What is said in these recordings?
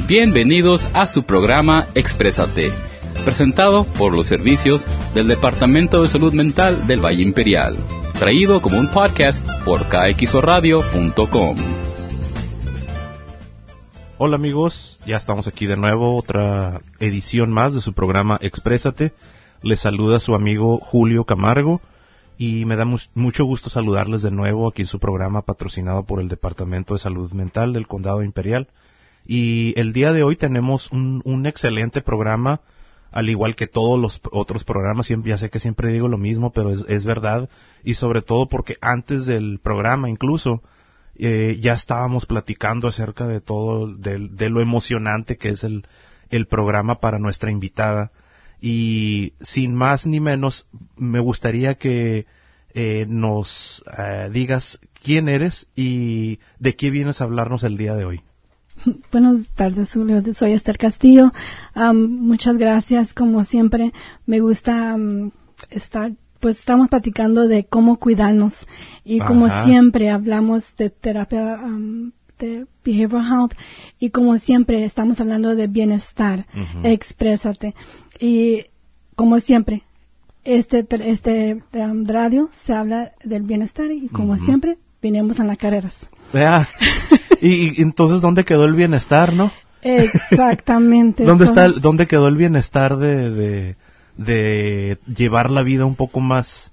Bienvenidos a su programa Exprésate, presentado por los servicios del Departamento de Salud Mental del Valle Imperial, traído como un podcast por kxoradio.com. Hola amigos, ya estamos aquí de nuevo, otra edición más de su programa Exprésate. Les saluda su amigo Julio Camargo y me da mucho gusto saludarles de nuevo aquí en su programa patrocinado por el Departamento de Salud Mental del Condado Imperial. Y el día de hoy tenemos un excelente programa, al igual que todos los otros programas. Ya sé que siempre digo lo mismo, pero es verdad, y sobre todo porque antes del programa incluso ya estábamos platicando acerca de todo, de lo emocionante que es el programa para nuestra invitada. Y sin más ni menos, me gustaría que nos digas quién eres y de qué vienes a hablarnos el día de hoy. Buenas tardes, Julio. Soy Esther Castillo. Muchas gracias. Como siempre, me gusta estamos platicando de cómo cuidarnos. Y como siempre, hablamos de terapia de behavioral health. Y como siempre, estamos hablando de bienestar. Exprésate. Y como siempre, este radio se habla del bienestar. Y como siempre, vinimos en las carreras. Y entonces, ¿dónde quedó el bienestar, no? Exactamente. ¿Dónde quedó el bienestar de llevar la vida un poco más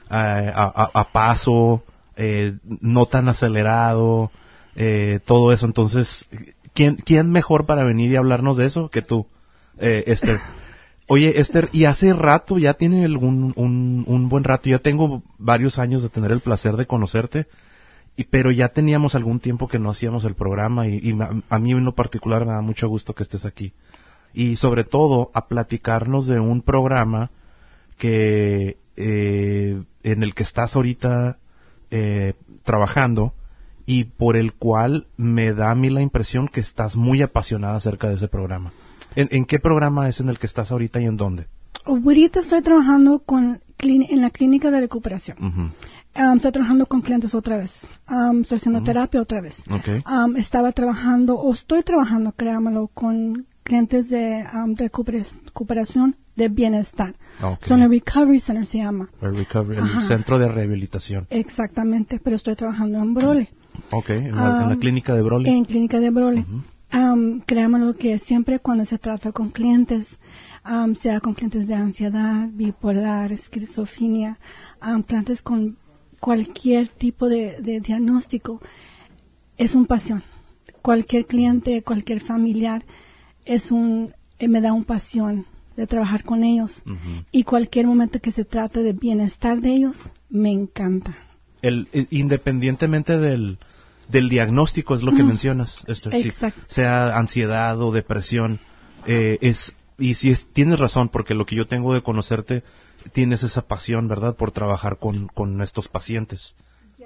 a paso, no tan acelerado, todo eso? Entonces, ¿quién mejor para venir y hablarnos de eso que tú, Esther? Oye, Esther, y hace rato, ya tiene un buen rato, ya tengo varios años de tener el placer de conocerte, pero ya teníamos algún tiempo que no hacíamos el programa y a mí en lo particular me da mucho gusto que estés aquí. Y sobre todo a platicarnos de un programa que en el que estás ahorita trabajando y por el cual me da a mí la impresión que estás muy apasionada acerca de ese programa. ¿En qué programa es en el que estás ahorita y en dónde? Ahorita estoy trabajando en la clínica de recuperación. Estoy trabajando con clientes otra vez. Estoy haciendo terapia otra vez. Okay. Estoy trabajando, créamelo, con clientes de recuperación de bienestar. Okay. Son el Recovery Center, se llama. El centro de rehabilitación. Exactamente, pero estoy trabajando en Broly. Okay, en la clínica de Broly. En clínica de Broly. Créamelo que siempre cuando se trata con clientes, sea con clientes de ansiedad, bipolar, esquizofrenia, clientes con cualquier tipo de diagnóstico, es una pasión. Cualquier cliente, cualquier familiar, me da una pasión de trabajar con ellos. Y cualquier momento que se trate de bienestar de ellos, me encanta. Independientemente del diagnóstico, es lo que mencionas, Esther. Exacto. Sí, sea ansiedad o depresión, tienes razón, porque lo que yo tengo de conocerte, tienes esa pasión, ¿verdad?, por trabajar con estos pacientes.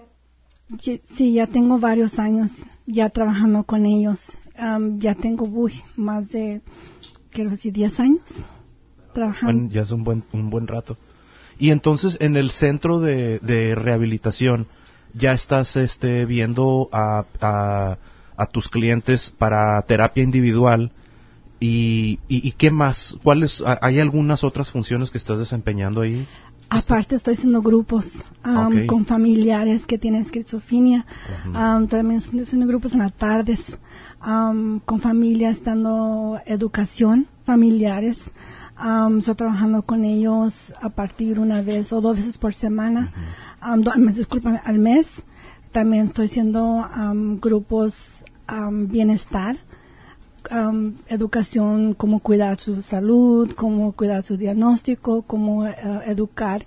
Sí, ya tengo varios años ya trabajando con ellos. Ya tengo más de, quiero decir, 10 años trabajando. Bueno, ya es un buen rato. Y entonces, en el centro de rehabilitación, ya estás viendo a tus clientes para terapia individual. ¿Y qué más? ¿Hay algunas otras funciones que estás desempeñando ahí? Aparte estoy haciendo grupos con familiares que tienen esquizofrenia. También estoy haciendo grupos en las tardes con familias dando educación familiares. Estoy trabajando con ellos a partir una vez o 2 veces por semana. Al mes. También estoy haciendo grupos bienestar. Educación, cómo cuidar su salud, cómo cuidar su diagnóstico, cómo educar,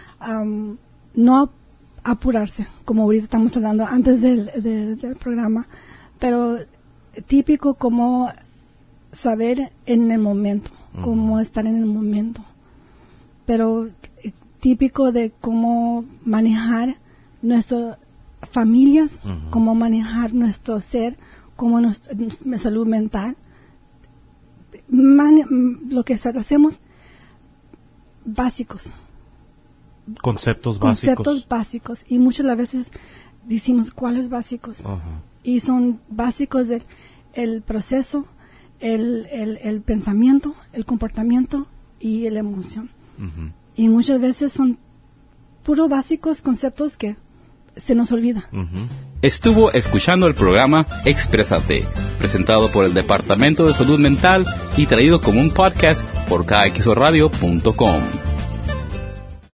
no apurarse, como ahorita estamos hablando antes del programa, pero típico como saber en el momento, cómo estar en el momento, pero típico de cómo manejar nuestras familias, cómo manejar nuestro ser, como nuestra salud mental, lo que hacemos básicos. Conceptos básicos. Y muchas las veces decimos, ¿cuáles básicos? Y son básicos del el proceso, el pensamiento, el comportamiento y la emoción. Ujú. Y muchas veces son puros básicos conceptos que se nos olvida. Ujú. Estuvo escuchando el programa Exprésate, presentado por el Departamento de Salud Mental y traído como un podcast por kxoradio.com.